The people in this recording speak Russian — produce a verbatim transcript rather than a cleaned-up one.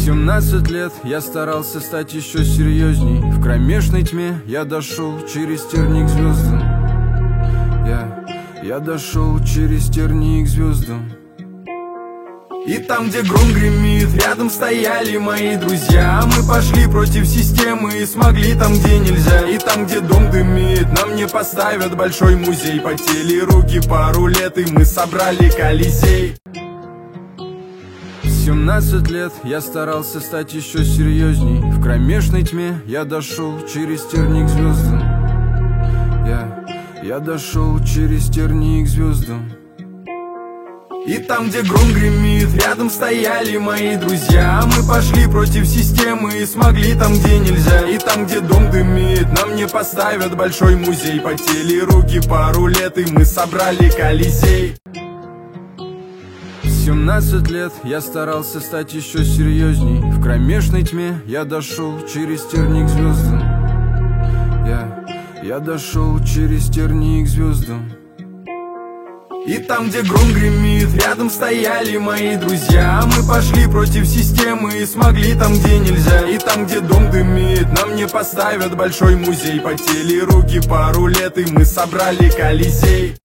семнадцать лет я старался стать еще серьезней. В кромешной тьме я дошел через терник к звездам. Я, я дошел через терник к звездам. И там, где гром гремит, рядом стояли мои друзья. Мы пошли против системы и смогли там, где нельзя. И там, где дом дымит, нам не поставят большой музей. Потели руки пару лет, и мы собрали Колизей. семнадцать лет я старался стать еще серьезней. В кромешной тьме я дошел через терник к звездам. Я, я дошел через терник к звездам. И там, где гром гремит, рядом стояли мои друзья. Мы пошли против системы и смогли там, где нельзя. И там, где дом дымит, нам не поставят большой музей. Потели руки пару лет, и мы собрали Колизей. семнадцать лет я старался стать еще серьезней. В кромешной тьме я дошел через терник к звездам. Я, я дошел через терник к звездам. И там, где гром гремит, рядом стояли мои друзья. Мы пошли против системы и смогли там, где нельзя. И там, где дом дымит, нам не поставят большой музей. Потели руки пару лет, и мы собрали Колизей.